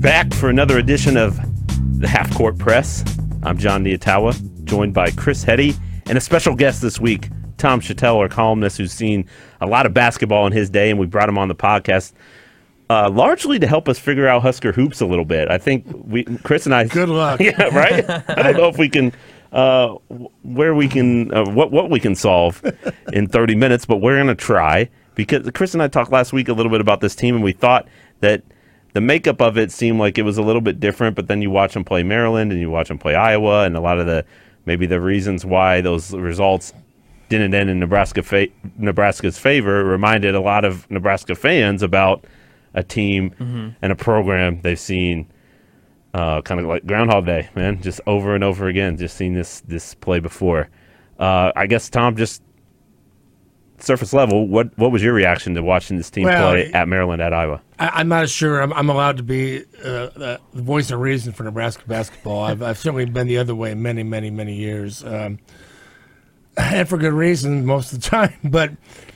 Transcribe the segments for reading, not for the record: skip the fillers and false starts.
back for another edition of the Half Court Press. I'm John Niatawa, joined by Chris Hetty, and a special guest this week, Tom Shatel, our columnist, who's seen a lot of basketball in his day, and we brought him on the podcast largely to help us figure out Husker hoops a little bit. I think Chris and I. Good luck. Yeah, right. I don't know if we can, where we can, what we can solve in 30 minutes, but we're going to try, because Chris and I talked last week a little bit about this team, and we thought that the makeup of it seemed like it was a little bit different, but then you watch them play Maryland and you watch them play Iowa, and a lot of maybe the reasons why those results didn't end in Nebraska's favor reminded a lot of Nebraska fans about a team and a program they've seen kind of like Groundhog Day, man, just over and over again, just seen this play before. I guess, Tom, just surface level, what was your reaction to watching this team play at Maryland, at Iowa? I'm not sure I'm allowed to be the voice of reason for Nebraska basketball. I've certainly been the other way many, many, many years, and for good reason most of the time. But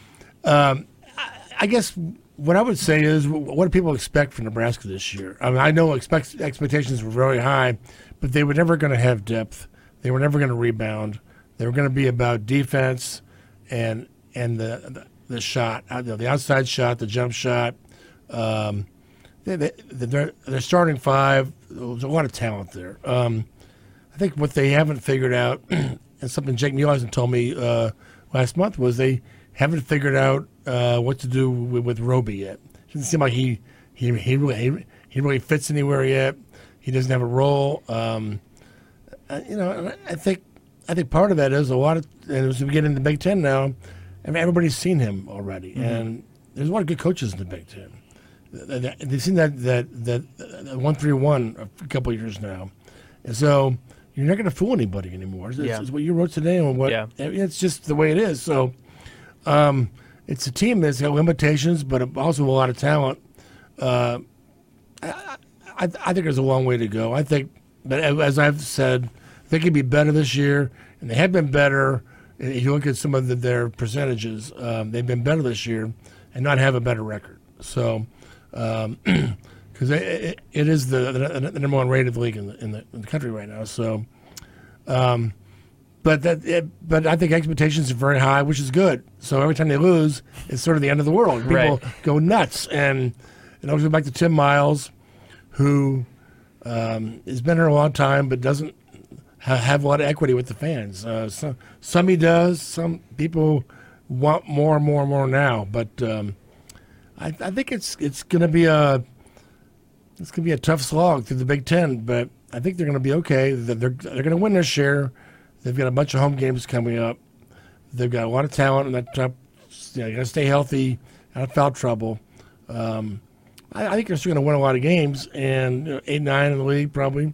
I guess what I would say is, what do people expect from Nebraska this year? I mean, I know expectations were very high, but they were never going to have depth. They were never going to rebound. They were going to be about defense and the shot, the outside shot, the jump shot. Their starting five, there's a lot of talent there. I think what they haven't figured out, and something Jake Muehlhausen told me last month, was they haven't figured out what to do with Roby yet. It doesn't seem like he really fits anywhere yet. He doesn't have a role. I think part of that is a lot of, and as we get into the Big Ten now, I mean, everybody's seen him already, and there's a lot of good coaches in the Big Ten. They've seen that 1-3-1 a couple of years now, and so you're not going to fool anybody anymore. It's what you wrote today, and it's just the way it is. So it's a team that's got limitations, but also a lot of talent. I think there's a long way to go. I think, but as I've said, they could be better this year, and they have been better. If you look at some of their percentages, they've been better this year and not have a better record. So, because it is the number one rated league in the country right now. So, but I think expectations are very high, which is good. So every time they lose, it's sort of the end of the world. People go nuts. And I was going back to Tim Miles, who has been here a long time, but doesn't have a lot of equity with the fans. Some he does. Some people want more and more and more now. But I think it's going to be a tough slog through the Big Ten. But I think they're going to be okay. They're going to win their share. They've got a bunch of home games coming up. They've got a lot of talent in that top. You got to stay healthy, out of foul trouble. I think they're still going to win a lot of games, and 8-9 in the league probably.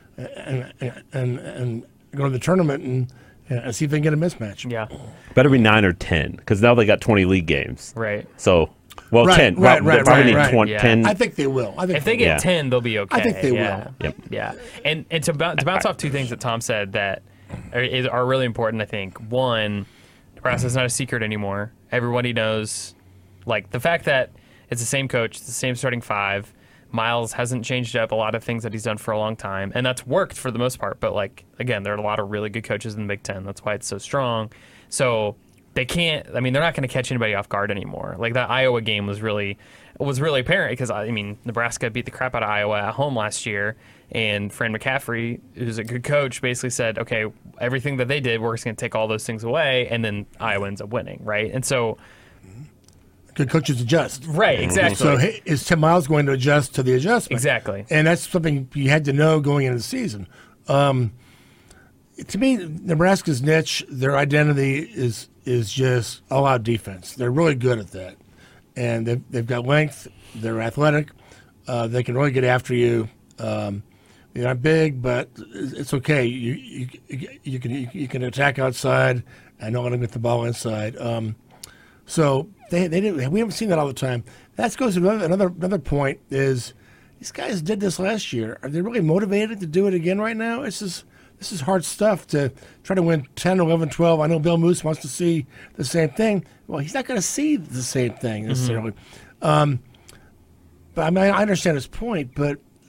And go to the tournament and see if they can get a mismatch. Yeah, better be 9 or 10, because now they got 20 league games. Right. So, 10. Probably need 20, 10. I think they will. If they get 10, they'll be okay. I think they will. Yep. Yeah. And to bounce off two things that Tom said that are really important, I think. One, Nebraska's not a secret anymore. Everybody knows, like, the fact that it's the same coach, it's the same starting five. Miles hasn't changed up a lot of things that he's done for a long time, and that's worked for the most part. But, like, again, there are a lot of really good coaches in the Big Ten. That's why it's so strong. So they can't. I mean, they're not going to catch anybody off guard anymore. Like, that Iowa game was really apparent because, I mean, Nebraska beat the crap out of Iowa at home last year, and Fran McCaffrey, who's a good coach, basically said, okay, everything that they did, we're just going to take all those things away, and then Iowa ends up winning, right? And so good coaches adjust. Right, exactly. So is Tim Miles going to adjust to the adjustment? Exactly. And that's something you had to know going into the season. To me, Nebraska's niche, their identity is just all-out defense. They're really good at that. And they've got length. They're athletic. They can really get after you. They're not big, but it's okay. You can attack outside and not let them get the ball inside. So we haven't seen that all the time. That goes to another point is these guys did this last year. Are they really motivated to do it again right now? This is hard stuff to try to win 10, 11, 12. I know Bill Moose wants to see the same thing. Well, he's not going to see the same thing necessarily. But I mean, I understand his point, but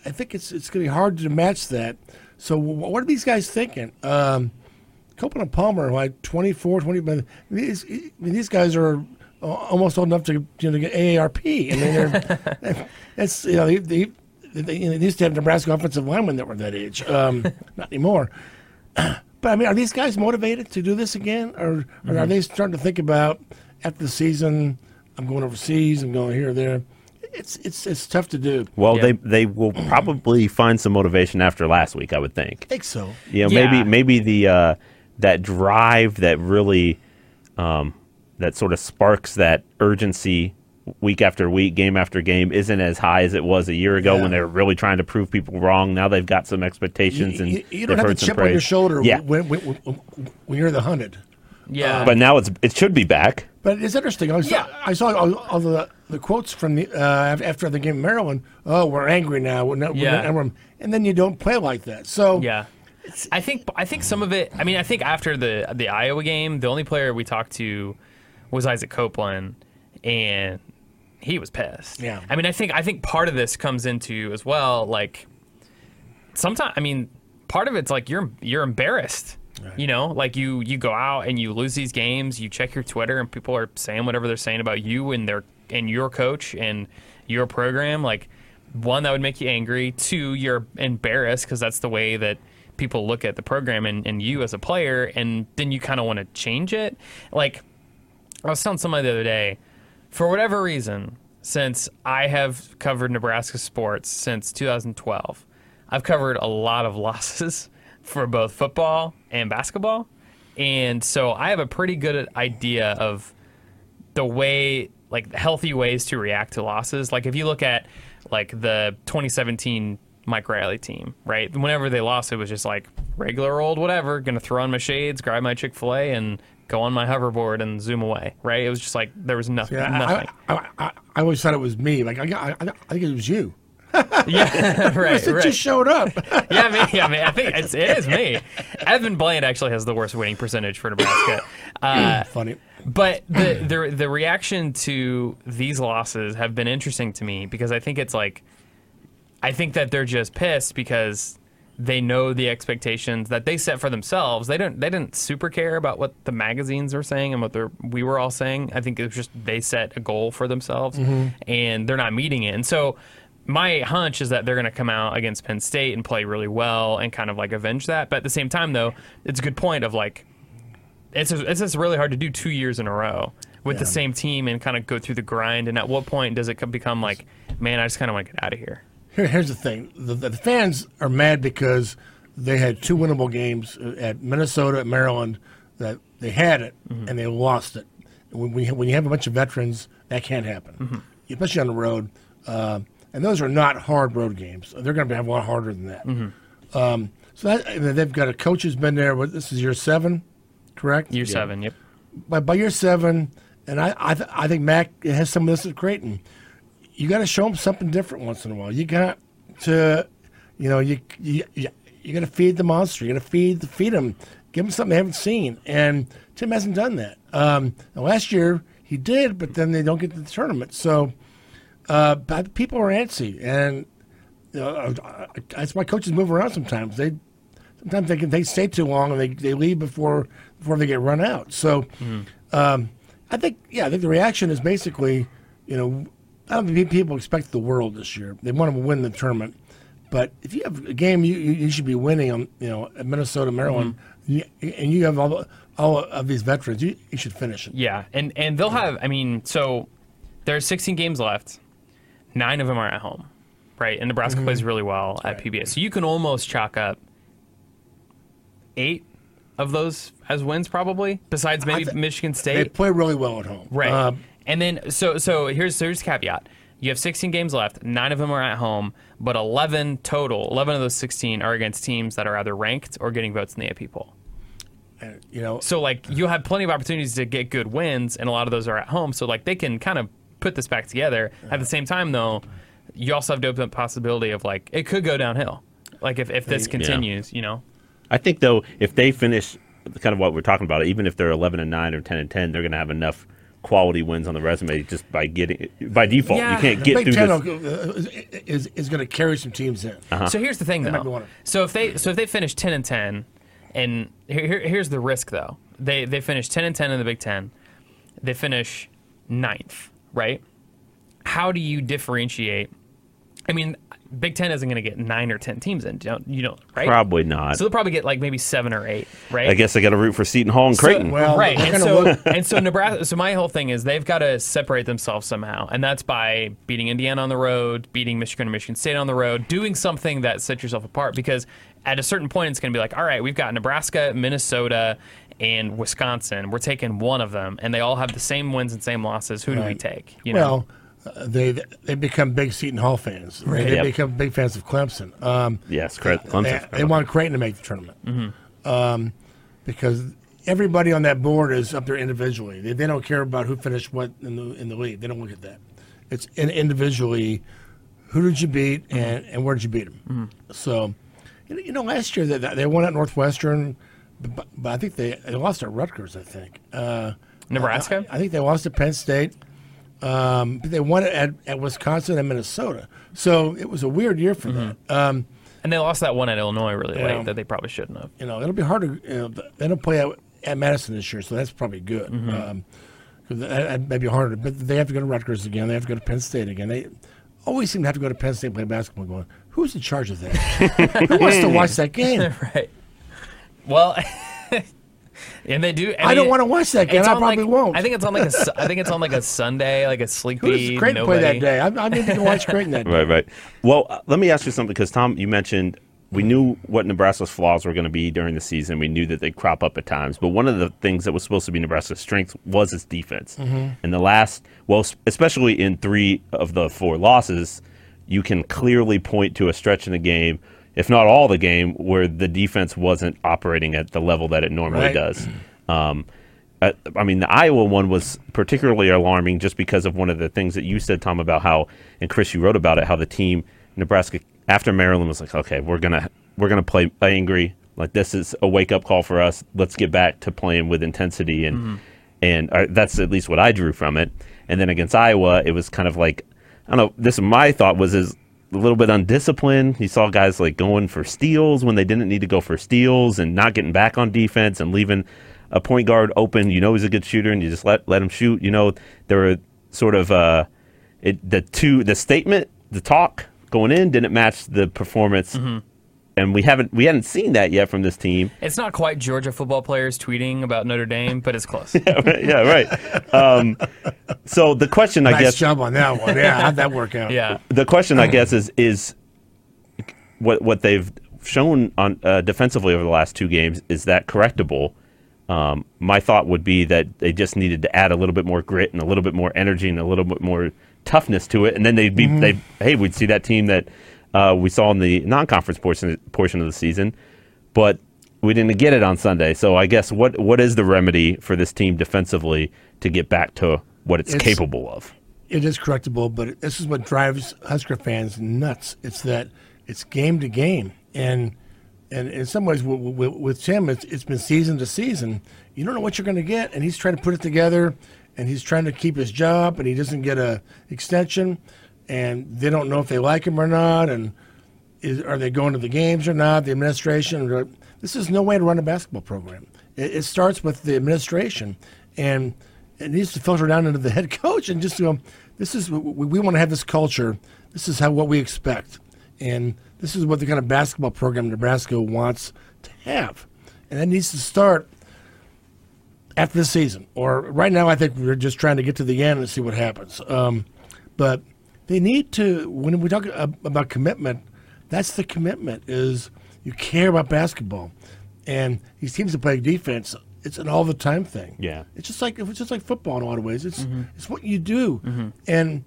I think it's going to be hard to match that. So what are these guys thinking? Copeland and Palmer, like 24, 20. But these guys are almost old enough to get AARP. I mean, that's they used to have Nebraska offensive linemen that were that age. Not anymore. But I mean, are these guys motivated to do this again, or are they starting to think about after the season? I'm going overseas. I'm going here or there. It's tough to do. Well, they will probably find some motivation after last week, I would think. I think so. Maybe the that drive that really that sort of sparks that urgency week after week, game after game, isn't as high as it was a year ago when they were really trying to prove people wrong. Now they've got some expectations and you don't have the chip on your shoulder when you're the hunted. Yeah, but now it should be back. But it's interesting. I saw all the quotes from the after the game in Maryland. Oh, we're angry now. And then you don't play like that. So yeah, I think some of it. I mean, I think after the Iowa game, the only player we talked to was Isaac Copeland, and he was pissed. Yeah. I mean, I think part of this comes into as well. Like, sometimes, I mean, part of it's like you're embarrassed. Right. You know, like you go out and you lose these games. You check your Twitter and people are saying whatever they're saying about you and your coach and your program. Like, one, that would make you angry. Two, you're embarrassed because that's the way that people look at the program and you as a player. And then you kind of want to change it. Like, I was telling somebody the other day, for whatever reason, since I have covered Nebraska sports since 2012, I've covered a lot of losses for both football and basketball. And so I have a pretty good idea of the way, like, healthy ways to react to losses. Like, if you look at, like, the 2017 Mike Riley team, right? Whenever they lost, it was just like regular old whatever, going to throw on my shades, grab my Chick-fil-A, and go on my hoverboard and zoom away, right? It was just like there was nothing. I always thought it was me. Like, I think it was you. Yeah, right. Just showed up. Yeah, I think it is me. Evan Bland actually has the worst winning percentage for Nebraska. Funny. But the reaction to these losses have been interesting to me because I think it's like, I think that they're just pissed because they know the expectations that they set for themselves. They didn't super care about what the magazines were saying and what we were all saying. I think it was just they set a goal for themselves and they're not meeting it. And so my hunch is that they're going to come out against Penn State and play really well and kind of like avenge that. But at the same time, though, it's a good point of like, it's just really hard to do 2 years in a row with the same team and kind of go through the grind. And at what point does it become like, man, I just kind of want to get out of here? Here's the thing. The fans are mad because they had two winnable games at Minnesota and Maryland that they had it and they lost it. When you have a bunch of veterans, that can't happen, especially on the road. And those are not hard road games. They're going to have a lot harder than that. So they've got a coach who's been there. This is year 7, correct? Year 7, yep. By year 7, and I think Mac has some of this at Creighton. You got to show them something different once in a while. You got to, you got to feed the monster. You got to feed them. Give them something they haven't seen. And Tim hasn't done that. Last year he did, but then they don't get to the tournament. So. But people are antsy, and that's why coaches move around sometimes. Sometimes they stay too long and they leave before they get run out. So I think the reaction is basically, I don't think people expect the world this year. They want to win the tournament, but if you have a game you should be winning on at Minnesota, Maryland, and you have all of these veterans, you should finish it. Yeah, and they'll have. I mean, so there's 16 games left. 9 of them are at home, right? And Nebraska plays really well at PBS. So you can almost chalk up 8 of those as wins, probably, besides maybe Michigan State. They play really well at home. Right. And then, so here's the caveat. You have 16 games left. 9 of them are at home, but 11 total. 11 of those 16 are against teams that are either ranked or getting votes in the AP poll. So, like, you'll have plenty of opportunities to get good wins, and a lot of those are at home. So, like, they can kind of put this back together. At the same time, though, you also have to open up the possibility of, like, it could go downhill. Like, if this continues, I think, though, if they finish kind of what we're talking about, even if they're 11-9 or 10-10, they're going to have enough quality wins on the resume just by default. Yeah. You can't The get Big through Ten this. is going to carry some teams in. So here's the thing, might be though. one of- So if they finish 10-10, and here's the risk, though. They finish 10-10 in the Big Ten. They finish 9th, right? How do you differentiate? I mean, Big Ten isn't going to get 9 or 10 teams in, you don't, right? Probably not. So they'll probably get like maybe 7 or 8, right? I guess I got to root for Seton Hall and Creighton. well, Right, they're and gonna so, and so Nebraska. So my whole thing is they've got to separate themselves somehow, and that's by beating Indiana on the road, beating Michigan or Michigan State on the road, doing something that sets yourself apart. Because at a certain point, it's going to be like, all right, we've got Nebraska, Minnesota, and Wisconsin. We're taking one of them, and they all have the same wins and same losses. Who do we Right. take? You know? Well, they become big Seton Hall fans. Right. They Yep. become big fans of Clemson. Yes, Clemson. They want Creighton to make the tournament Mm-hmm. because everybody on that board is up there individually. They don't care about who finished what in the league. They don't look at that. It's individually, who did you beat Mm-hmm. and where did you beat them? So, last year they won at Northwestern, but I think they lost at Rutgers. I think Nebraska? I think they lost at Penn State. But they won it at Wisconsin and Minnesota. So it was a weird year for them. And they lost that one at Illinois really Yeah. late that they probably shouldn't have. It'll be hard to. They don't play at Madison this year, so that's probably good. That may be harder. But they have to go to Rutgers again. They have to go to Penn State again. They always seem to have to go to Penn State and play basketball. Going, who's in charge of that? Who wants to watch that game? Right. Well, and they do. I don't want to watch that game. It's I on, probably like, won't. I think it's on like a Sunday, like a sleepy. Who does Creighton nobody. play that day? I need to go watch Creighton that day. Right. Well, let me ask you something, because Tom, you mentioned we knew what Nebraska's flaws were going to be during the season. We knew that they'd crop up at times. But one of the things that was supposed to be Nebraska's strength was its defense. And the last, especially in 3 of the 4 losses, you can clearly point to a stretch in the game, if not all the game, where the defense wasn't operating at the level that it normally Right. does. I mean, the Iowa one was particularly alarming just because of one of the things that you said, Tom, about how, and Chris, you wrote about it, how the team, Nebraska, after Maryland, was like, okay, we're gonna play angry. Like, this is a wake up call for us. Let's get back to playing with intensity, and that's at least what I drew from it. And then against Iowa, it was kind of like, I don't know. This my thought was is a little bit undisciplined. You saw guys like going for steals when they didn't need to go for steals, and not getting back on defense and leaving a point guard open. You know he's a good shooter, and you just let him shoot. There were sort of the statement, the talk going in didn't match the performance, and we hadn't seen that yet from this team. It's not quite Georgia football players tweeting about Notre Dame, but it's close. Yeah, right. So the question, I Nice guess, job on that one. Yeah, how'd that work out? Yeah. the question, I guess, is what they've shown on defensively over the last 2 games, is that correctable? My thought would be that they just needed to add a little bit more grit and a little bit more energy and a little bit more toughness to it, and then they'd be we'd see that team that we saw in the non-conference portion of the season, but we didn't get it on Sunday. So I guess what is the remedy for this team defensively to get back to what it's capable of? It is correctable, but this is what drives Husker fans nuts. It's that it's game to game, and in some ways with Tim, it's been season to season. You don't know what you're going to get, and he's trying to put it together, and he's trying to keep his job, and he doesn't get a extension, and they don't know if they like him or not, and are they going to the games or not? The administration. This is no way to run a basketball program. It starts with the administration, and it needs to filter down into the head coach and just go, this is we want to have this culture. This is what we expect, and this is what the kind of basketball program Nebraska wants to have, and that needs to start after the season. Or right now, I think we're just trying to get to the end and see what happens. But they need to, when we talk about commitment, that's the commitment, is you care about basketball, and these teams that play defense, it's an all the time thing. Yeah. It's just like football in a lot of ways. It's what you do, and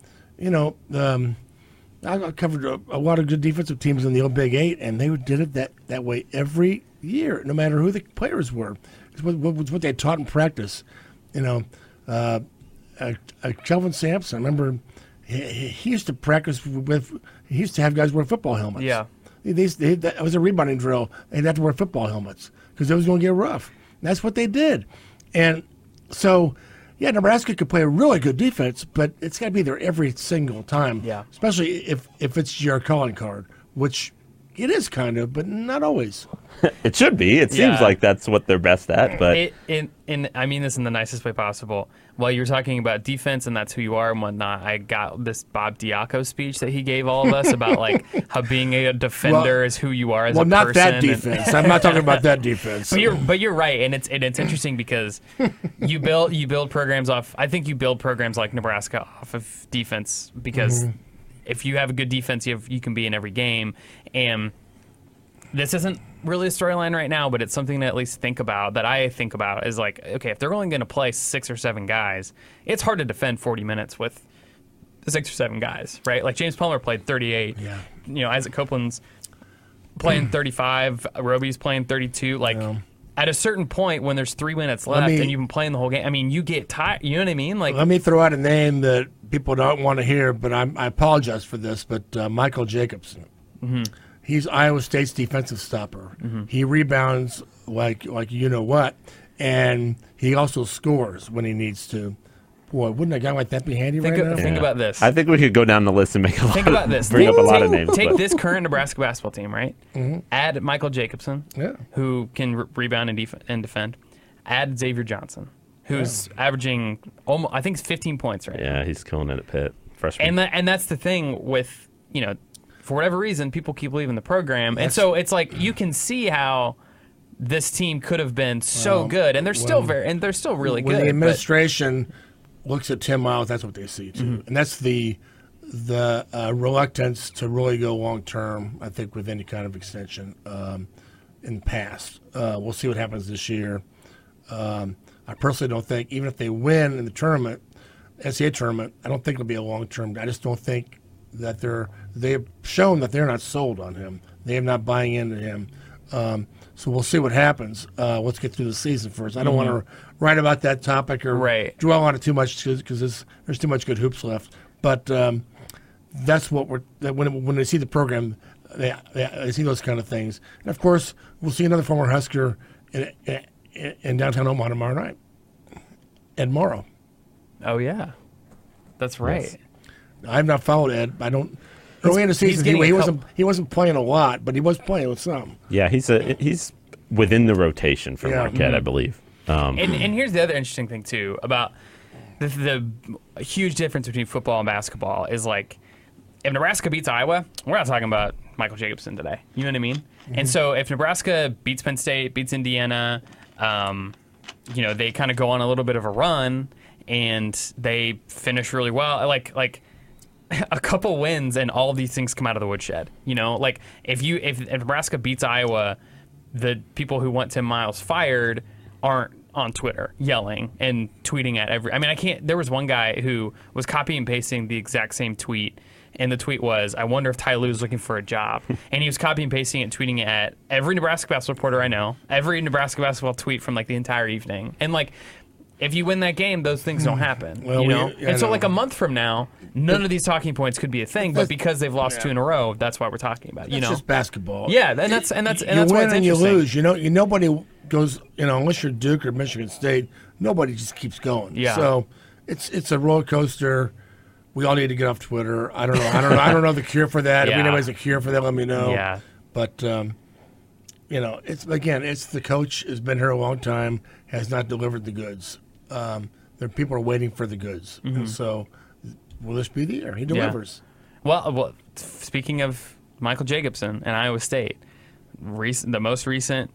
I covered a lot of good defensive teams in the old Big 8, and they did it that way every year, no matter who the players were. It's what they taught in practice. Kelvin Sampson, I remember he used to practice he used to have guys wear football helmets. Yeah. That was a rebounding drill. They'd have to wear football helmets because it was going to get rough. And that's what they did. And so yeah, Nebraska could play a really good defense, but it's got to be there every single time. Yeah. Especially if it's your calling card, which it is kind of, but not always. It should be. It seems Yeah. like that's what they're best at. But I mean this in the nicest way possible. While you're talking about defense and that's who you are and whatnot, I got this Bob Diaco speech that he gave all of us about like how being a defender is who you are as a person. Well, not that defense. I'm not talking about that defense. But you're right, and it's interesting because you build programs off. I think you build programs like Nebraska off of defense because if you have a good defense, you can be in every game. And this isn't really a storyline right now, but it's something to at least think about. That I think about is like, okay, if they're only going to play 6 or 7 guys, it's hard to defend 40 minutes with 6 or 7 guys, right? Like James Palmer played 38. Yeah. You know, Isaac Copeland's playing 35. Roby's playing 32. Like. Yeah. At a certain point, when there's 3 minutes left and you've been playing the whole game, I mean, you get tired. You know what I mean? Like, let me throw out a name that people don't want to hear, but I apologize for this. But Michael Jacobson, he's Iowa State's defensive stopper. He rebounds like you know what, and he also scores when he needs to. Boy, wouldn't a guy like that be handy right now? Think about this. I think we could go down the list and make a lot. Think about this. Bring up a lot of names. Take but- this current Nebraska basketball team, right? Add Michael Jacobson, Yeah. who can rebound and defend. Add Xavier Johnson, who's averaging almost, I think, it's 15 points right now. Yeah, he's killing it at Pitt. Freshman. And that's the thing with, you know, for whatever reason, people keep leaving the program, and so it's like you can see how this team could have been so good, and they're still really When good. the administration looks at Tim Miles, that's what they see too, and that's the reluctance to really go long term. I think with any kind of extension in the past, we'll see what happens this year. I personally don't think, even if they win in the tournament, NCAA tournament, I don't think it'll be a long term. I just don't think that they've shown that they're not sold on him. They are not buying into him. So we'll see what happens. Let's get through the season first. I don't want to write about that topic or dwell on it too much because there's too much good hoops left. But that's what when they see the program, they see those kind of things. And of course, we'll see another former Husker in downtown Omaha tomorrow night. Ed Morrow. Oh yeah, that's right. Yes. I've not followed Ed. I don't. Early in the season, he wasn't playing a lot, but he was playing with some. Yeah, he's within the rotation for Marquette, I believe. And here's the other interesting thing too about the huge difference between football and basketball is like if Nebraska beats Iowa, we're not talking about Michael Jacobson today. You know what I mean? And so if Nebraska beats Penn State, beats Indiana, you know, they kind of go on a little bit of a run and they finish really well. Like a couple wins and all of these things come out of the woodshed. You know, like if Nebraska beats Iowa, the people who want Tim Miles fired aren't on Twitter yelling and tweeting at every. I mean, there was one guy who was copy and pasting the exact same tweet, and the tweet was, "I wonder if Ty Lue's looking for a job." And he was copy and pasting it and tweeting it at every Nebraska basketball reporter I know, every Nebraska basketball tweet from like the entire evening, and like. If you win that game, those things don't happen, well, you know. I And so, know. like a month from now, none of these talking points could be a thing. But because they've lost 2 in a row, that's why we're talking about. You It's know, just basketball. yeah, and that's You why it's win and interesting. you lose. You know, nobody goes. You know, unless you're Duke or Michigan State, nobody just keeps going. Yeah. So it's a roller coaster. We all need to get off Twitter. I don't know. I don't know the cure for that. If Yeah. anybody's a cure for that, let me know. Yeah. But you know, it's the coach has been here a long time, has not delivered the goods. People are waiting for the goods, and so will this be the year he delivers? Well, speaking of Michael Jacobson and Iowa State, the most recent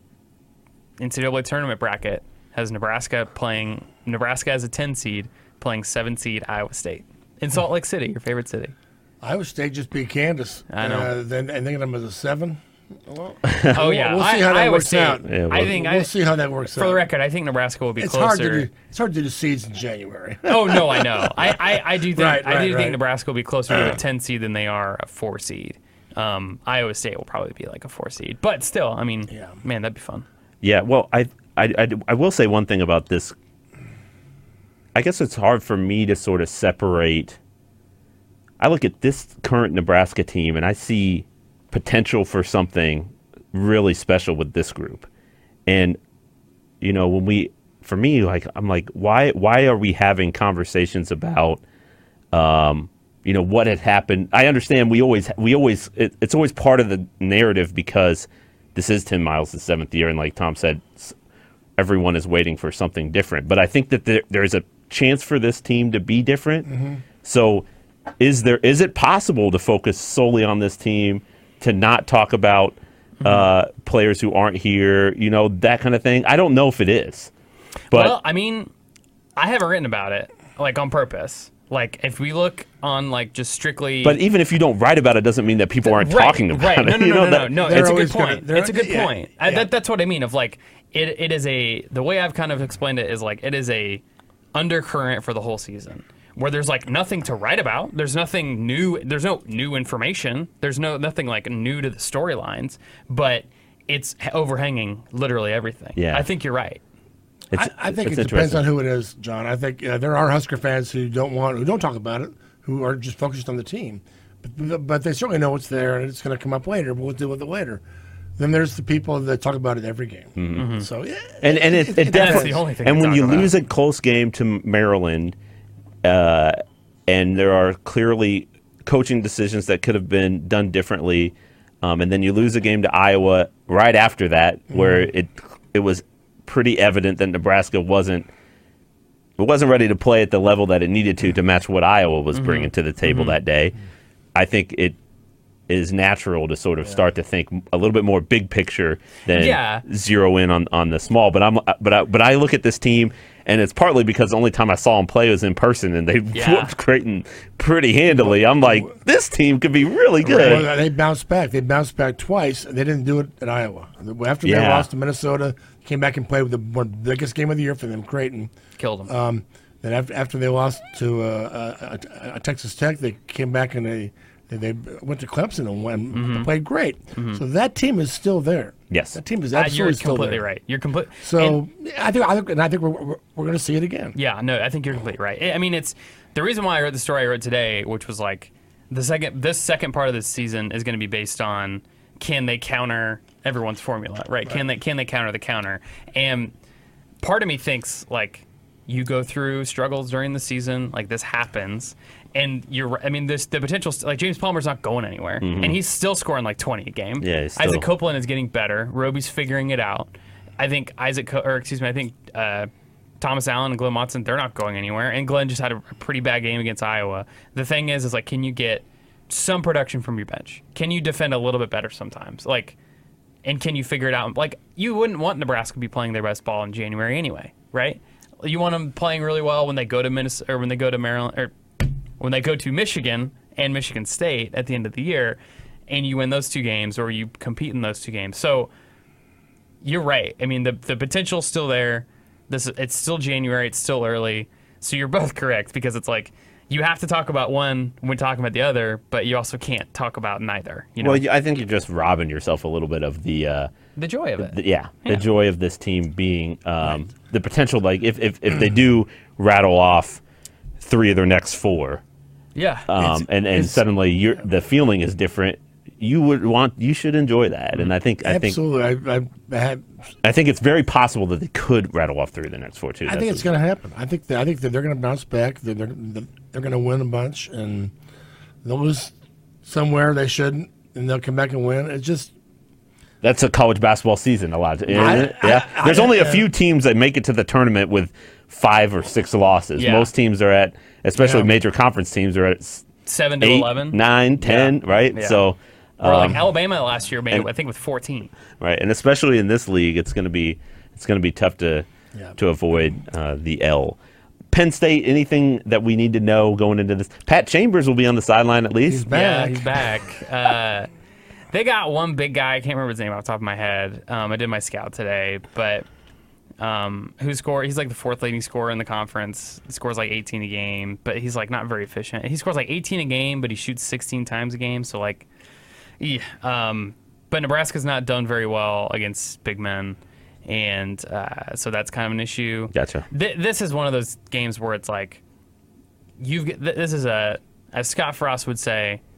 NCAA tournament bracket has Nebraska as a 10 seed playing 7 seed Iowa State in Salt Lake City, your favorite city. Iowa State just beat Kansas. I know. Then I think them as a 7. Oh yeah, we'll see how that Iowa works State, out. Yeah, We'll see how that works out. For the record, I think Nebraska will be It's closer. hard to do the seeds in January. Oh no, I know. I do think Right. think Nebraska will be closer to a 10 seed than they are a 4 seed. Iowa State will probably be like a 4 seed, but still, I mean, man, that'd be fun. Yeah, well, I will say one thing about this. I guess it's hard for me to sort of separate. I look at this current Nebraska team and I see potential for something really special with this group. And, you know, when we for me, like I'm like, why are we having conversations about what had happened? I understand it's always part of the narrative because this is Tim Miles' 7th year, and like Tom said, everyone is waiting for something different. But I think that there's a chance for this team to be different. Mm-hmm. So is it possible to focus solely on this team, to not talk about players who aren't here, that kind of thing? I don't know if it is. But well, I mean, I haven't written about it like on purpose. Like, if we look on, like, just strictly... But even if you don't write about it, doesn't mean that people aren't talking about it. No, it's a good point. It's a good point. That's what I mean, of, like, it is a... The way I've kind of explained it is, like, it is a undercurrent for the whole season, where there's, like, nothing to write about. There's nothing new. There's no new information. There's nothing, like, new to the storylines, but it's overhanging literally everything. Yeah. I think you're right. I think it depends on who it is, John. I think there are Husker fans who don't talk about it, who are just focused on the team, but they certainly know it's there and it's going to come up later. But we'll deal with it later. Then there's the people that talk about it every game. Mm-hmm. So yeah, and it definitely. That's the only thing. And when you lose a close game to Maryland, and there are clearly coaching decisions that could have been done differently, and then you lose a game to Iowa right after that, where it was pretty evident that Nebraska wasn't ready to play at the level that it needed to match what Iowa was bringing to the table that day. I think it is natural to sort of start to think a little bit more big picture than zero in on the small. But I look at this team, and it's partly because the only time I saw them play was in person, and they whooped Creighton pretty handily. I'm like, this team could be really good. Well, they bounced back. They bounced back twice, and they didn't do it at Iowa. After they lost to Minnesota, came back and played with the biggest game of the year for them, Creighton. Killed them. Then after they lost to Texas Tech, they came back and they went to Clemson and won. They played great. So that team is still there. Yes, that team is absolutely still there. You're completely right. You're complete. So I think we're going to see it again. Yeah, no, I think you're completely right. I mean, it's the reason why I wrote the story I wrote today, which was like this second part of this season is going to be based on, can they counter everyone's formula, right? Can they counter the counter? And part of me thinks, like, you go through struggles during the season, like this happens, and the potential, like James Palmer's not going anywhere, and he's still scoring like 20 a game. Yeah, Isaac Copeland is getting better. Roby's figuring it out. I think Thomas Allen and Glenn Watson, they're not going anywhere, and Glenn just had a pretty bad game against Iowa. The thing is like, can you get some production from your bench? Can you defend a little bit better sometimes? Like, and can you figure it out? Like, you wouldn't want Nebraska to be playing their best ball in January anyway, right? You want them playing really well when they go to Minnesota, or when they go to Maryland, or when they go to Michigan and Michigan State at the end of the year, and you win those two games, or you compete in those two games. So you're right. I mean, the potential's still there. It's still January. It's still early. So you're both correct, because it's like you have to talk about one when talking about the other, but you also can't talk about neither. Well, I think you're just robbing yourself a little bit of the joy of it. The joy of this team being the potential. Like if they do rattle off 3 of their next 4, and suddenly the feeling is different. You should enjoy that, and I think absolutely. I think it's very possible that they could rattle off 3 of the next 4 too. I think it's going to happen. I think that they're going to bounce back. They're going to win a bunch, and they'll lose somewhere they shouldn't, and they'll come back and win. It's just that's a college basketball season. A lot, There's only a few teams that make it to the tournament with 5 or 6 losses. Yeah. Most teams are at, especially major conference teams, are at 7 to 8, 11, 9, 10, right? Yeah. So. Or like Alabama last year made it, I think, with 14. Right, and especially in this league, it's going to be tough to avoid the L. Penn State, anything that we need to know going into this? Pat Chambers will be on the sideline at least. He's back. Yeah, he's back. They got one big guy. I can't remember his name off the top of my head. I did my scout today, but who scored? He's like the 4th leading scorer in the conference. He scores like 18 a game, but he's like not very efficient. He scores like 18 a game, but he shoots 16 times a game. So like. Yeah, but Nebraska's not done very well against big men, and so that's kind of an issue. Gotcha. This is one of those games where it's like, this is as Scott Frost would say,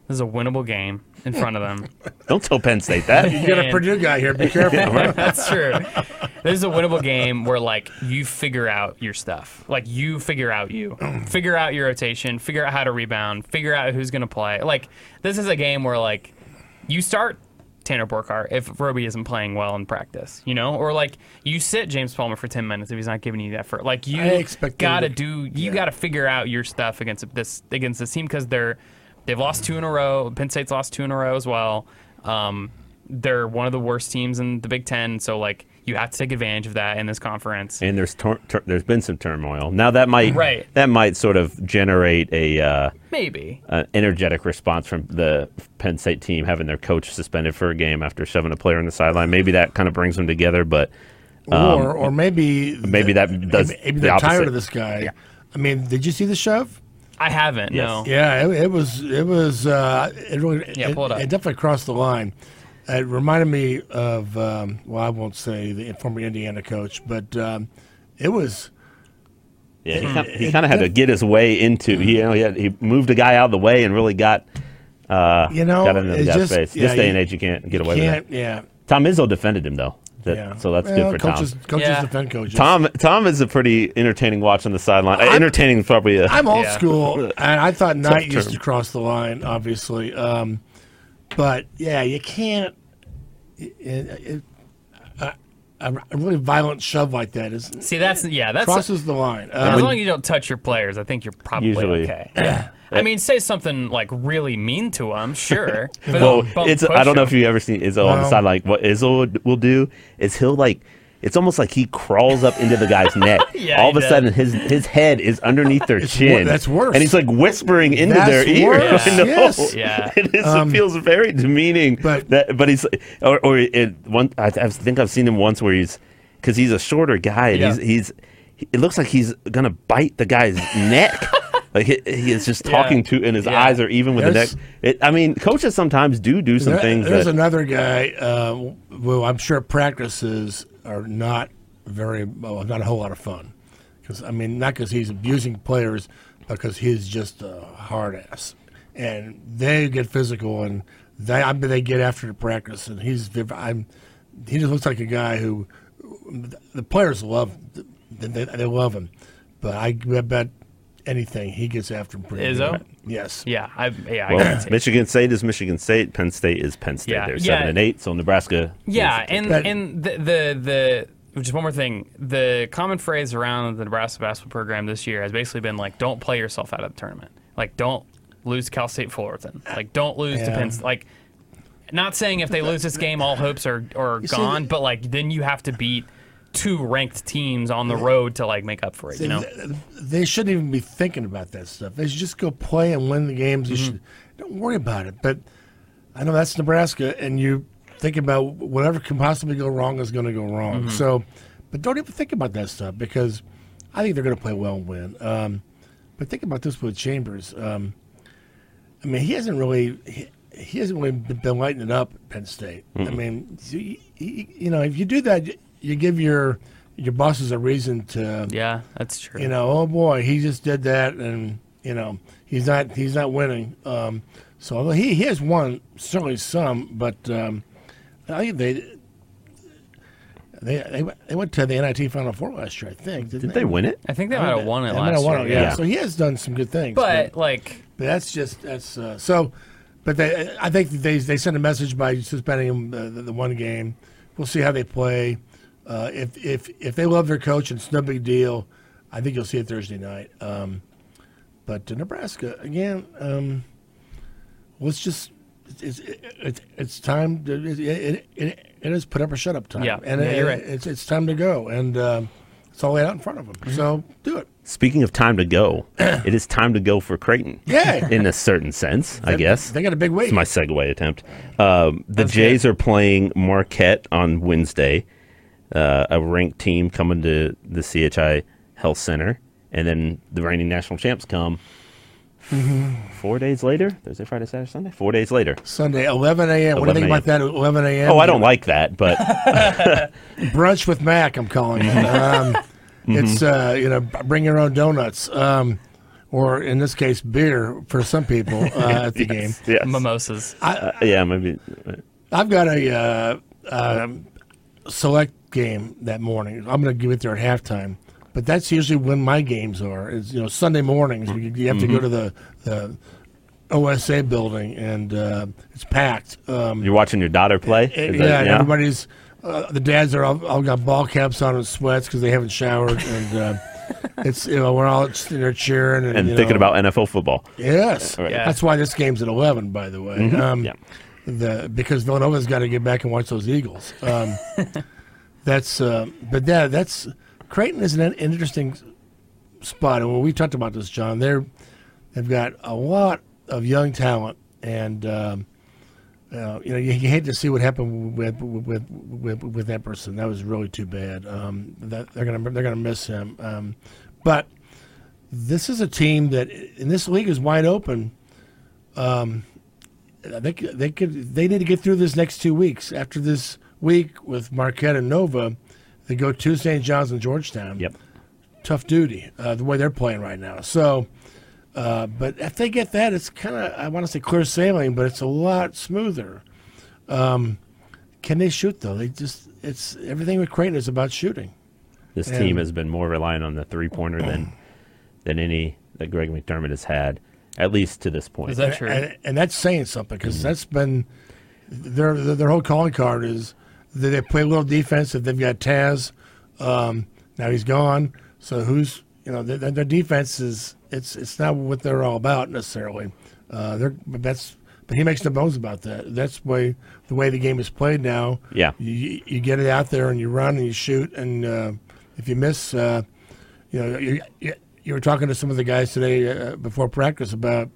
This is a winnable game in front of them. Don't tell Penn State that. You got a And- Purdue guy here. Be careful. That's true. This is a winnable game where, like, you figure out your stuff. Like, you figure out figure out your rotation, figure out how to rebound, figure out who's going to play. Like, this is a game where, like, you start Tanner Borkar if Roby isn't playing well in practice, you know? Or, like, you sit James Palmer for 10 minutes if he's not giving you the effort. Like, I you expect them got to to- you got to figure out your stuff against this team because they've lost 2 in a row. Penn State's lost 2 in a row as well. They're one of the worst teams in the Big Ten, so, like, you have to take advantage of that in this conference. And there's been some turmoil. Now that might sort of generate a Maybe. an energetic response from the Penn State team having their coach suspended for a game after shoving a player on the sideline. Maybe that kind of brings them together, but or maybe that does maybe the they're tired opposite. of this guy. I mean, did you see the shove? I haven't, Yes. no. Yeah, it was it really Yeah, pull it up. it definitely crossed the line. It reminded me of well, I won't say the former Indiana coach, but it was. Yeah, he kind of had to get his way into. He moved a guy out of the way and really got got into the it's guy's just- face. yeah, This day and age, you can't get away with that. Yeah, Tom Izzo defended him though, yeah. so that's Well, good for coaches, Tom. Coaches Yeah. defend coaches. Tom is a pretty entertaining watch on the sideline. Entertaining is probably a. I'm old Yeah. school, and I thought Knight used term. to cross the line, obviously. But yeah, you can't. A really violent shove like that is See, that's crosses the line. as long as you don't touch your players, I think you're probably Usually. okay. I mean, say something like really mean to them, sure. But Well, don't it's push I don't know them. if you ever seen Izzo on the No. side. Like what Izzo will do is he'll like. It's almost like he crawls up into the guy's neck. Yeah, All of he a sudden, his head is underneath their chin. that's worse. And he's like whispering into That's their ear. worse, I know. yes. Yeah. It feels very demeaning. But he's I think I've seen him once where because he's a shorter guy and Yeah. it looks like he's gonna bite the guy's neck. Like he is just talking to, and his Yeah. eyes are even with There's- the neck. Coaches sometimes do some things. There's that, another guy who I'm sure practices are not not a whole lot of fun. Because not because he's abusing players, but because he's just a hard ass, and they get physical and they get after the practice, and he just looks like a guy who the players love. They love him, but I bet anything he gets after him pretty Izzo? good. Yes. Yeah, I well, guarantee. Michigan State is Michigan State. Penn State is Penn State. Yeah. They're Yeah. 7-8. So Nebraska. Yeah, is- and the just one more thing. The common phrase around the Nebraska basketball program this year has basically been like, "Don't play yourself out of the tournament. Like, don't lose to Cal State Fullerton. Like, don't lose to Yeah. Penn State. Like, not saying if they lose this game, all hopes are see, gone, but like then you have to beat 2 ranked teams on the road to like make up for it. You know, They shouldn't even be thinking about that stuff. They should just go play and win the games. You should don't worry about it. But I know that's Nebraska, and you think about whatever can possibly go wrong is going to go wrong. So, but don't even think about that stuff because I think they're going to play well and win. But think about this with Chambers. He hasn't really been lighting it up at Penn State. If you do that, you give your bosses a reason to. yeah, that's true. Oh boy, he just did that, and he's not winning. So although he has won certainly some, but I think they went to the NIT Final Four last year. I think Did they win it? I think they might have won it They might have last won year. it, yeah. So he has done some good things, But like, but that's so. But I think they sent a message by suspending him the one game. We'll see how they play. If they love their coach and it's no big deal, I think you'll see it Thursday night. But Nebraska again, let's just it's time. It is put up or shut up time. Yeah, and yeah, you're right. It's time to go, and it's all laid out in front of them. So do it. Speaking of time to go, it is time to go for Creighton. Yeah. In a certain sense, I guess. They got a big week. It's my segue attempt. The Jays are playing Marquette on Wednesday, a ranked team coming to the CHI Health Center, and then the reigning national champs come 4 days later. Thursday, Friday, Saturday, Sunday. 4 days later. Sunday, 11 a.m. What do you 11 think about that? 11 a.m. Oh, I don't like that, but Brunch with Mac, I'm calling it. It's bring your own donuts. or in this case, beer for some people at the game. Yes. Mimosas. Yeah, maybe. I've got a select game that morning. I'm going to get there at halftime, but that's usually when my games are. Is Sunday mornings. You have to go to the OSA building, and it's packed. You're watching your daughter play? And everybody's the dads are all got ball caps on and sweats because they haven't showered, and it's we're all sitting there cheering and thinking about NFL football. Yes, Right. Yeah. that's why this game's at 11. By the way, because Villanova's got to get back and watch those Eagles. That's Creighton is an interesting spot, and when we talked about this, John, they've got a lot of young talent, and you hate to see what happened with that person. That was really too bad. That they're gonna miss him. But this is a team that, and this league is wide open. They need to get through this next 2 weeks. After this week with Marquette and Nova, they go to St. John's and Georgetown. Yep. Tough duty, the way they're playing right now. So, but if they get that, it's kind of, I want to say clear sailing, but it's a lot smoother. Can they shoot though? It's everything with Creighton is about shooting. This team has been more reliant on the three-pointer than any that Greg McDermott has had, at least to this point. Is that true? And that's saying something, because that's been their whole calling card is that they play a little defense. If they've got Taz, now he's gone. So their defense is it's not what they're all about necessarily. But he makes no bones about that. That's the way the game is played now. Yeah. You get it out there and you run and you shoot, and if you miss, you were talking to some of the guys today before practice about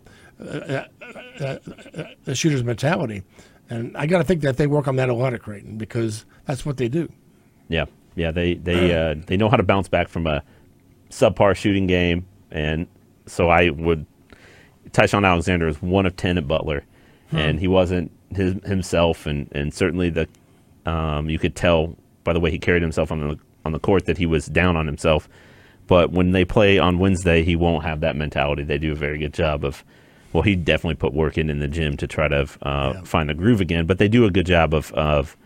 the shooter's mentality, and I got to think that they work on that a lot at Creighton, because that's what they do. Yeah, they know how to bounce back from a subpar shooting game, and so Tyshawn Alexander is 1 of 10 at Butler, and he wasn't himself, and certainly you could tell by the way he carried himself on the court that he was down on himself. But when they play on Wednesday, he won't have that mentality. They do a very good job of, well, he definitely put work in the gym to try to find the groove again. But they do a good job of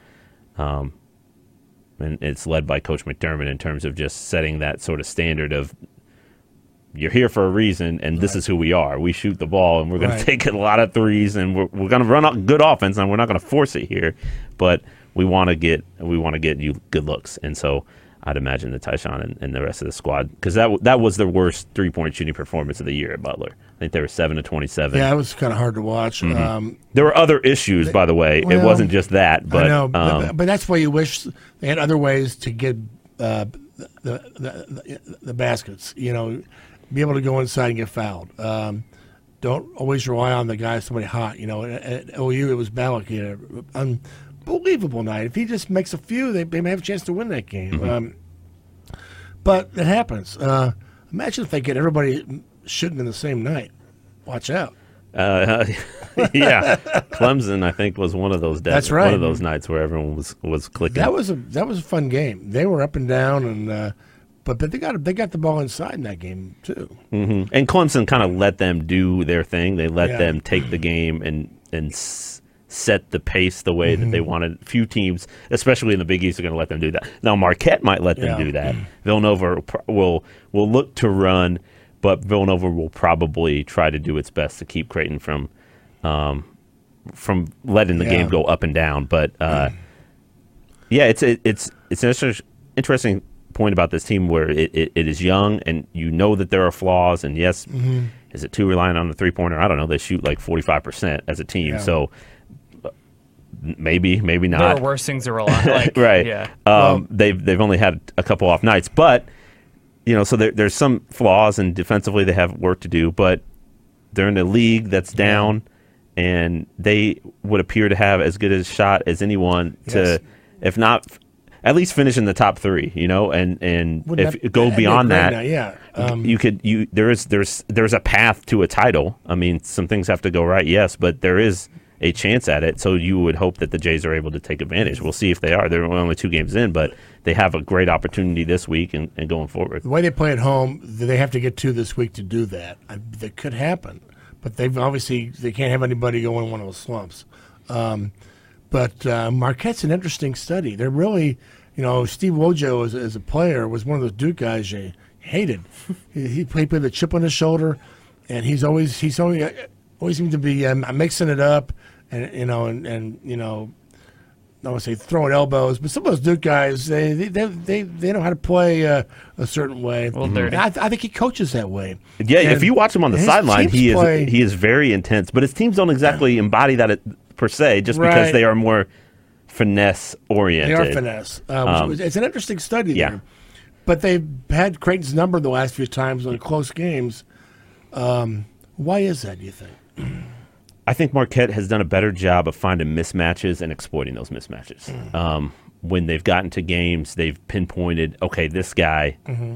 and it's led by Coach McDermott in terms of just setting that sort of standard of, you're here for a reason, and this is who we are. We shoot the ball, and we're going to take a lot of threes, and we're going to run a good offense, and we're not going to force it here, but we want to get you good looks. And so I'd imagine that Tyshawn and the rest of the squad, because that was their worst 3-point shooting performance of the year at Butler. I think they were 7 of 27. Yeah, it was kind of hard to watch. There were other issues, by the way. It wasn't just that. But, I know, but that's why you wish they had other ways to get the baskets. Be able to go inside and get fouled. Don't always rely on the guy, somebody hot. At OU it was Ballack. He had an unbelievable night. If he just makes a few, they may have a chance to win that game. But it happens. Imagine if they get everybody shooting in the same night. Watch out. Yeah, Clemson, I think, was one of those days. That's right. One of those nights where everyone was clicking. That was a fun game. They were up and down, and but they got the ball inside in that game too. Mm-hmm. And Clemson kind of let them do their thing. They let them take the game and set the pace the way that they wanted. Few teams, especially in the Big East, are going to let them do that. Now Marquette might let them do that. Villanova will look to run, but Villanova will probably try to do its best to keep Creighton from letting the game go up and down. But it's an interesting point about this team where it is young, and that there are flaws. And yes, is it too reliant on the 3-pointer? I don't know. They shoot like 45% as a team, so maybe not. There are worse things to rely on. Right. Yeah. They've only had a couple off nights, but so there's some flaws, and defensively they have work to do. But they're in a league that's down, and they would appear to have as good a shot as anyone to, if not, at least finish in the top 3. And if it go beyond that, there's a path to a title. I mean, some things have to go right, yes, but there is a chance at it. So you would hope that the Jays are able to take advantage. We'll see if they are. They're only 2 games in, but they have a great opportunity this week and going forward. The way they play at home, they have to get 2 this week to do that. That could happen, but they can't have anybody go in one of those slumps. But Marquette's an interesting study. They're really, Steve Wojo as a player was one of those Duke guys you hated. he played with a chip on his shoulder, and he's always seemed to be mixing it up, and I would say throwing elbows, but some of those Duke guys, they know how to play a certain way. Well, dirty. I think he coaches that way. Yeah, And if you watch him on the sideline, he is very intense. But his teams don't exactly embody that per se, just because they are more finesse oriented. They are finesse. It's an interesting study there. But they've had Creighton's number the last few times on close games. Why is that, do you think? I think Marquette has done a better job of finding mismatches and exploiting those mismatches. When they've gotten to games, they've pinpointed, okay, this guy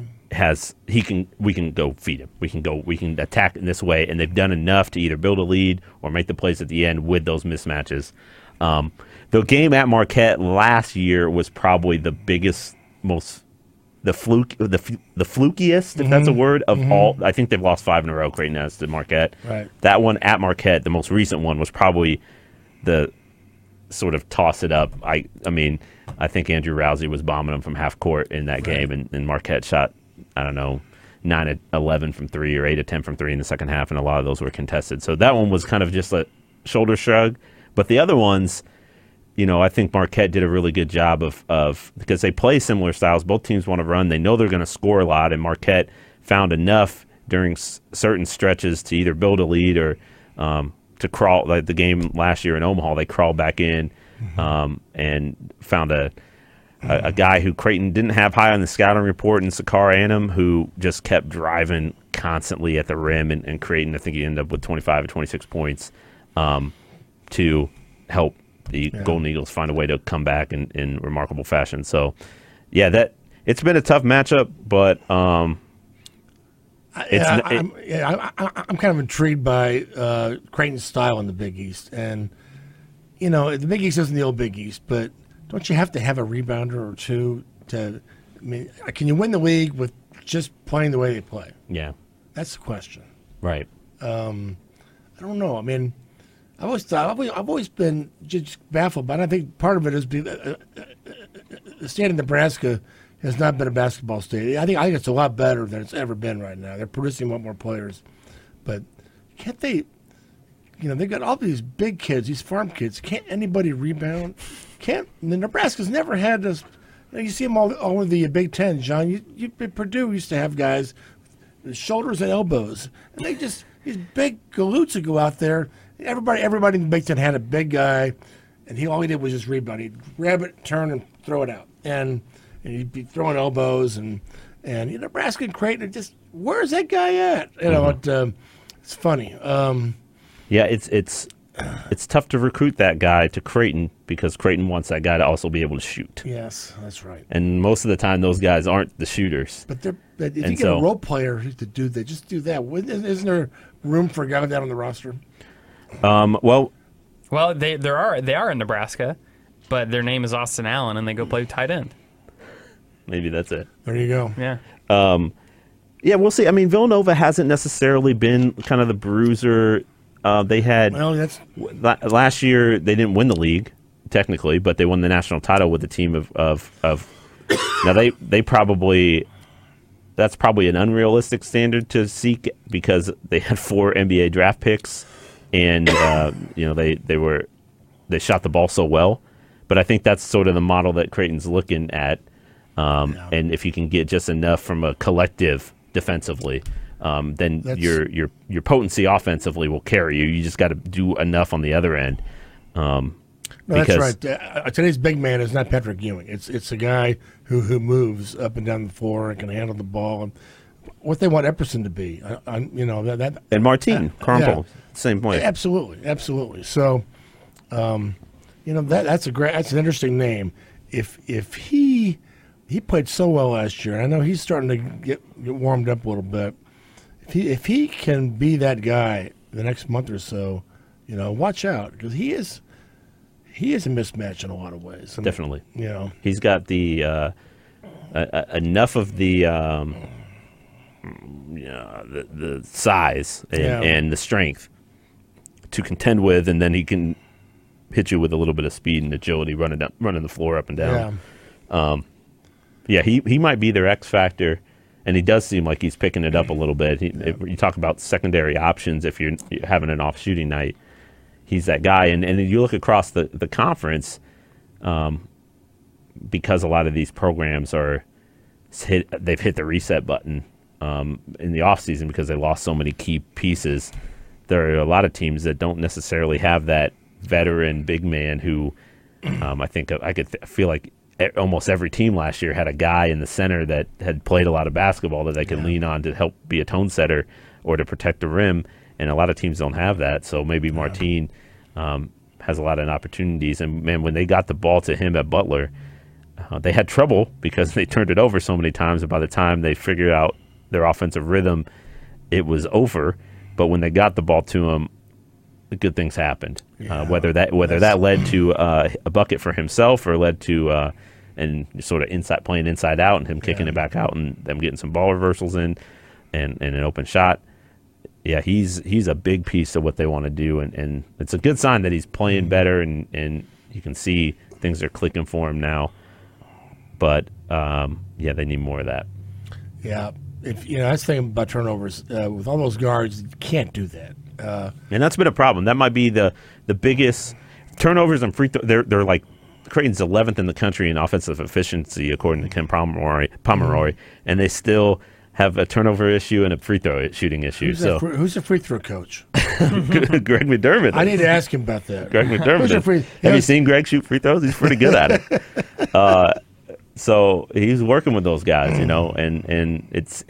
we can go feed him. We can attack in this way, and they've done enough to either build a lead or make the plays at the end with those mismatches. The game at Marquette last year was probably the biggest, the flukiest, if that's a word, of all. I think they've lost 5 in a row, Creighton has, to Marquette. Right. That one at Marquette, the most recent one, was probably the sort of toss it up. I mean, I think Andrew Rousey was bombing them from half court in that game, and Marquette shot, 9-11 from 3 or 8-10 from 3 in the second half, and a lot of those were contested. So that one was kind of just a shoulder shrug. But the other ones, I think Marquette did a really good job of because they play similar styles. Both teams want to run. They know they're going to score a lot, and Marquette found enough during certain stretches to either build a lead or to crawl. Like the game last year in Omaha, they crawled back in and found a guy who Creighton didn't have high on the scouting report in Sakar Annam, who just kept driving constantly at the rim, and Creighton, I think he ended up with 25 or 26 points to help the Golden Eagles find a way to come back in remarkable fashion. So, it's been a tough matchup, but I'm kind of intrigued by Creighton's style in the Big East, and the Big East isn't the old Big East, but don't you have to have a rebounder or two to? I mean, can you win the league with just playing the way they play? Yeah, that's the question. Right. I don't know. I mean, I've always been just baffled, but I think part of it is the state of Nebraska has not been a basketball state. I think it's a lot better than it's ever been right now. They're producing a lot more players, but can't they? They've got all these big kids, these farm kids. Can't anybody rebound? Nebraska's never had this. You see them all over the Big Ten, John. Purdue used to have guys with shoulders and elbows, and these big galoots would go out there. Everybody in the Big Ten had a big guy, and all he did was just rebound. He'd grab it, turn, and throw it out, and he'd be throwing elbows, and Nebraska and Creighton just, where's that guy at? It's funny. It's tough to recruit that guy to Creighton because Creighton wants that guy to also be able to shoot. Yes, that's right. And most of the time, those guys aren't the shooters. But if you get a role player to do that, just do that. Isn't there room for a guy like that on the roster? Well, they are in Nebraska, but their name is Austin Allen, and they go play tight end. Maybe that's it. There you go. Yeah. We'll see. I mean, Villanova hasn't necessarily been kind of the bruiser. They had last year. They didn't win the league technically, but they won the national title with a team of. Now they probably. That's probably an unrealistic standard to seek because they had 4 NBA draft picks, and they shot the ball so well. But I think that's sort of the model that Creighton's looking at, and if you can get just enough from a collective defensively, then your potency offensively will carry you. You just got to do enough on the other end. That's right. Today's big man is not Patrick Ewing. It's a guy who moves up and down the floor and can handle the ball. And what they want Epperson to be, and Martin Carmel, same point. Absolutely. So, that's an interesting name. If he played so well last year, I know he's starting to get warmed up a little bit. If he can be that guy the next month or so, watch out because he is a mismatch in a lot of ways. Definitely. He's got the enough of the the size and the strength to contend with, and then he can hit you with a little bit of speed and agility running the floor up and down. He might be their X factor, and he does seem like he's picking it up a little bit. You talk about secondary options if you're having an off shooting night. He's that guy, and you look across the conference, because a lot of these programs they've hit the reset button in the offseason because they lost so many key pieces. There are a lot of teams that don't necessarily have that veteran big man who I feel like almost every team last year had a guy in the center that had played a lot of basketball that they could lean on to help be a tone setter or to protect the rim, and a lot of teams don't have that. So maybe Martin has a lot of opportunities, and man, when they got the ball to him at Butler, they had trouble because they turned it over so many times, and by the time they figured out their offensive rhythm, it was over. But when they got the ball to him, good things happened. Whether that led to a bucket for himself or led to and sort of playing inside out and him kicking it back out and them getting some ball reversals in and an open shot. Yeah, he's a big piece of what they want to do, and it's a good sign that he's playing better, and you can see things are clicking for him now. But they need more of that. Yeah, that's the thing about turnovers with all those guards, you can't do that. And that's been a problem. That might be the biggest turnovers and free throw. They're like Creighton's 11th in the country in offensive efficiency according to Ken Pomeroy, and they still have a turnover issue and a free throw shooting issue. Who's the free throw coach? Greg McDermott. I need to ask him about that. Greg McDermott. Have you seen Greg shoot free throws? He's pretty good at it. So he's working with those guys, and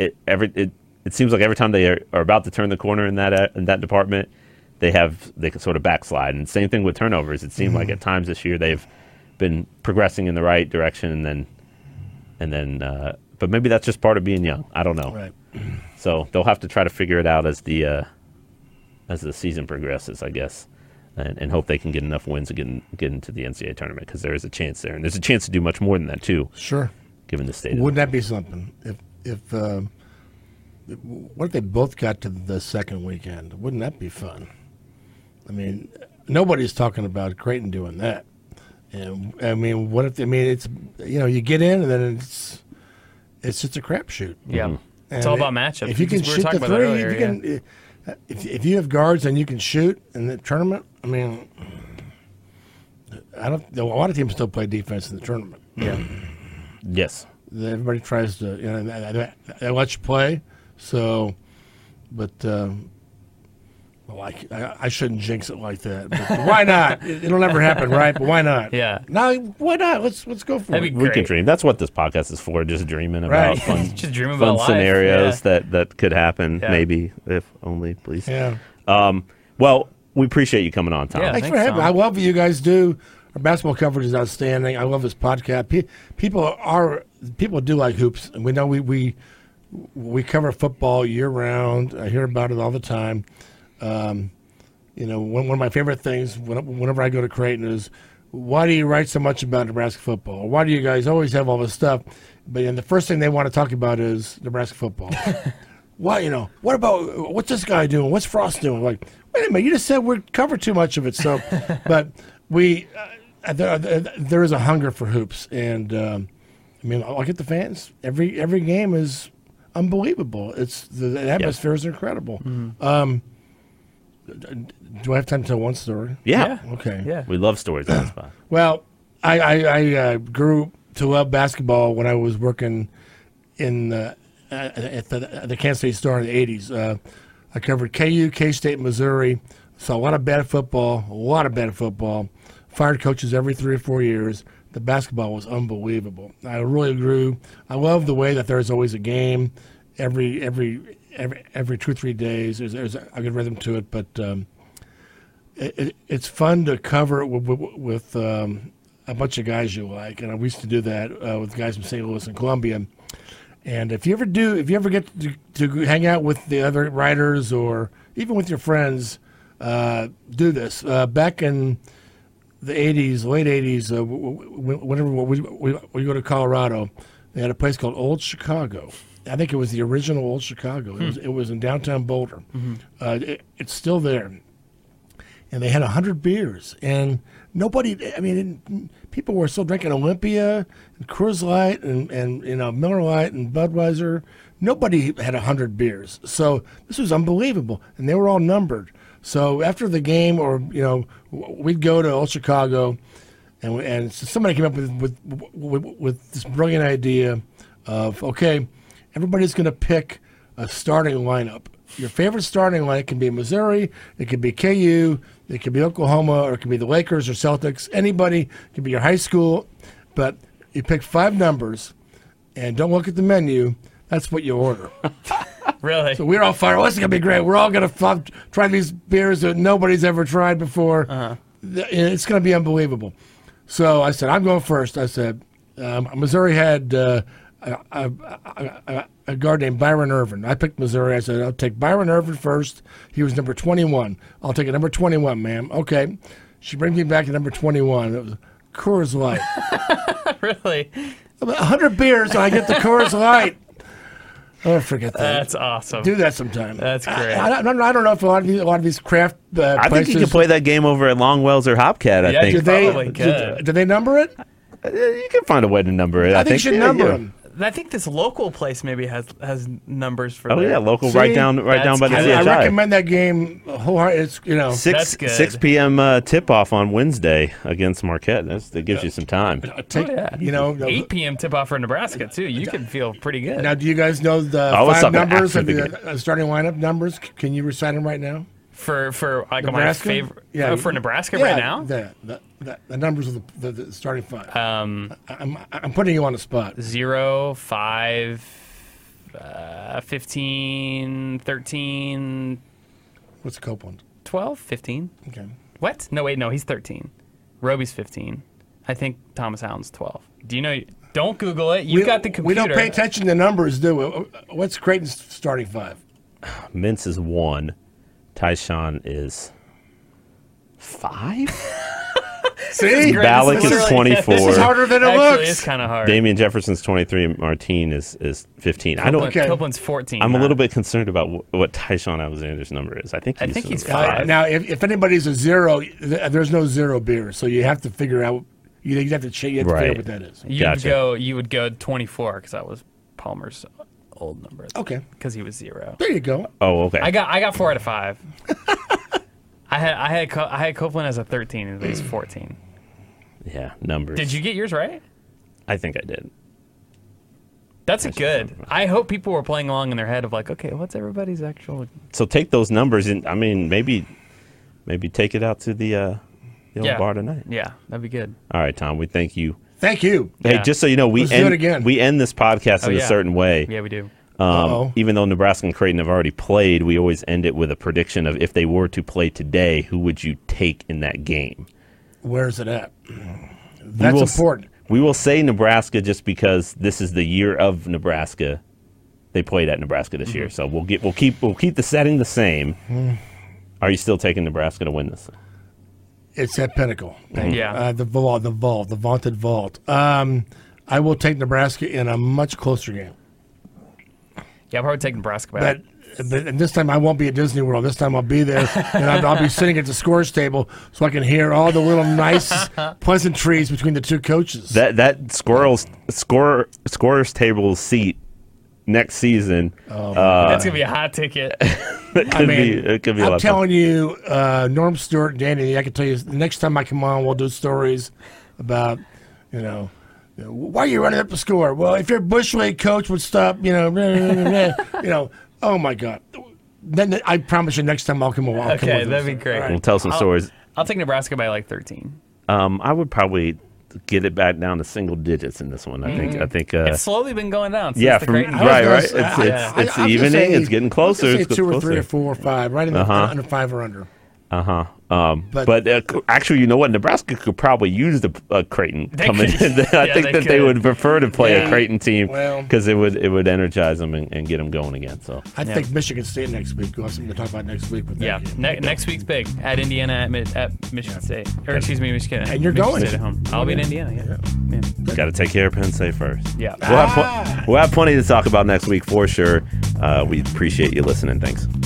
it seems like every time they are about to turn the corner in that department, they can sort of backslide. And same thing with turnovers. It seemed like at times this year they've been progressing in the right direction, and then but maybe that's just part of being young. I don't know. Right. So they'll have to try to figure it out as the season progresses, I guess, and hope they can get enough wins to get into the NCAA tournament, because there is a chance there, and there's a chance to do much more than that too. Sure. Given the state. Wouldn't that be something if what if they both got to the second weekend? Wouldn't that be fun? I mean, nobody's talking about Creighton doing that. And I mean, what if? It's you get in and then it's just a crapshoot. Yeah, Mm-hmm. it's all about matchups. If you can shoot the three, if you have guards and you can shoot in the tournament, I mean, a lot of teams still play defense in the tournament. Yeah. Yes. Everybody tries to, they let you play. So, but I shouldn't jinx it like that. But why not? It'll never happen, right? But why not? Yeah. No, why not? Let's go for That'd it. be We great. can dream. That's what this podcast is for, just dreaming about Right. fun, Just dreaming fun about life. scenarios Yeah. that could happen, Yeah. maybe, if only, please. Yeah. Well, we appreciate you coming on, Tom. Yeah. Thanks for Thanks, having me. Tom. I love what you guys do. Our basketball coverage is outstanding. I love this podcast. People do like hoops, and we know we cover football year round. I hear about it all the time. One of my favorite things whenever I go to Creighton is, why do you write so much about Nebraska football? Why do you guys always have all this stuff? But the first thing they want to talk about is Nebraska football. Why, what about, what's this guy doing? What's Frost doing? Like, wait a minute, you just said we cover too much of it. So, but there is a hunger for hoops, and I'll get the fans. Every game is unbelievable. The atmosphere is incredible. Mm-hmm. Do I have time to tell one story? Yeah. Okay. Yeah. We love stories on the spot. Well, I grew to love basketball when I was working at the Kansas State Star in the 80s. I covered KU, K-State, Missouri. Saw a lot of bad football. Fired coaches every 3 or 4 years. The basketball was unbelievable. I really grew. I love the way that there's always a game every 2 or 3 days. There's a good rhythm to it, but it's fun to cover it with a bunch of guys you like. And we used to do that with guys from St. Louis and Columbia. And if you ever get to hang out with the other writers or even with your friends, do this. Back in the 80s, late 80s, whenever we go to Colorado, they had a place called Old Chicago. I think it was the original Old Chicago. It was in downtown Boulder. It's still there. And they had 100 beers. And nobody, people were still drinking Olympia and Coors Light and Miller Lite and Budweiser. Nobody had 100 beers. So this was unbelievable. And they were all numbered. So after the game, or, we'd go to Old Chicago, and somebody came up with this brilliant idea of, okay, everybody's going to pick a starting lineup. Your favorite starting lineup can be Missouri, it could be KU, it could be Oklahoma, or it could be the Lakers or Celtics. Anybody, it could be your high school, but you pick 5 numbers, and don't look at the menu. That's what you order. Really? So we're all fired. Well, this is going to be great. We're all going to try these beers that nobody's ever tried before. It's going to be unbelievable. So I said, I'm going first. I said, Missouri had a guard named Byron Irvin. I picked Missouri. I said, I'll take Byron Irvin first. He was number 21. I'll take a number 21, ma'am. Okay. She brings me back to number 21. It was Coors Light. Really? 100 beers, and I get the Coors Light. Oh, forget that. That's awesome. Do that sometime. That's great. I don't know if a lot of these craft I places. think you can play that game over at Longwells or Hopcat. I think Do they number it? you can find a way to number it. I think you should number them. I think this local place maybe has numbers for. Oh their- yeah, local See? right down by the good. CHI. I recommend that game wholeheartedly. It's 6 p.m. Tip off on Wednesday against Marquette. That gives you some time. take 8 p.m. tip off for Nebraska too. You can feel pretty good. Now, do you guys know the Oh, it's 5 something numbers of after the starting lineup numbers? Can you recite them right now? for like my Nebraska? favorite. Yeah, For Nebraska right now. The numbers of the starting 5. I'm putting you on the spot. 0, 5, 15, 13, What's Copeland? 12, 15. Okay. What? No, wait, no, he's 13. Roby's 15. I think Thomas Allen's 12. Do you know? Don't Google it. You've got the computer. We don't pay attention to numbers, do we? What's Creighton's starting 5? Mintz is 1. Tyshawn is 5. See? great. Balak This is is literally- 24. This is harder than it Actually, looks. it's kind of hard. Damian Jefferson's 23. And Martine is 15. I don't. Okay. Copeland's 14. I'm a huh? little bit concerned about what Tyshawn Alexander's number is. I think he's number 5. Now, if anybody's a 0, there's no 0 beer, so you have to figure out. You have to figure out Right. what that is. Gotcha. You would go 24 because that was Palmer's old number. Okay. Because he was 0. There you go. Oh, okay. I got 4 out of 5. I had Copeland as a 13 and he's 14. Yeah, numbers. Did you get yours right? I think I did. That's good. I hope people were playing along in their head of like, okay, what's everybody's actual? So take those numbers and maybe take it out to the old bar tonight. Yeah, that'd be good. All right, Tom. We thank you. Thank you. Hey, Yeah. just so you know, we Let's do it again. end this podcast in a yeah. certain way. Yeah, we do. Uh-oh. Even though Nebraska and Creighton have already played, we always end it with a prediction of if they were to play today, who would you take in that game? Where's it at? That's important. We will say Nebraska just because this is the year of Nebraska. They played at Nebraska this year, so we'll keep the setting the same. Are you still taking Nebraska to win this? It's at Pinnacle. Yeah. The vaunted vault. I will take Nebraska in a much closer game. Yeah, I'll probably take Nebraska back. But and this time I won't be at Disney World. This time I'll be there, and I'll be sitting at the scores table so I can hear all the little nice pleasantries between the two coaches. That scorer's table seat next season. That's gonna be a hot ticket. It could be a lot I'm of fun. telling you, Norm Stewart and Danny, I can tell you, the next time I come on, we'll do stories about, why are you running up the score? Well, if your Bush League coach would stop, oh my God. Then I promise you next time I'll come on. Okay, that'd be great. We'll tell some stories. I'll take Nebraska by like 13. I would probably get it back down to single digits in this one. I think. It's slowly been going down. Since Yeah, the from Creighton right. gonna It's say- it's I was gonna evening. say- It's getting closer. I was It's gonna say 2 or getting 3 or closer. 4 or 5, right in the under 5 or under. But actually, you know what? Nebraska could probably use the Creighton coming in. I think that they would prefer to play a Creighton team because it would energize them and get them going again. So I think Michigan State next week. We'll have something to talk about next week. With that next week's big at Indiana at Michigan State, or excuse me, Michigan. And you're Michigan going State at home. I'll be in Indiana. Yeah. Got to take care of Penn State first. Yeah. We'll have plenty to talk about next week for sure. We appreciate you listening. Thanks.